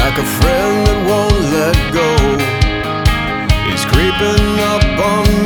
like a friend that won't let go. He's creeping up on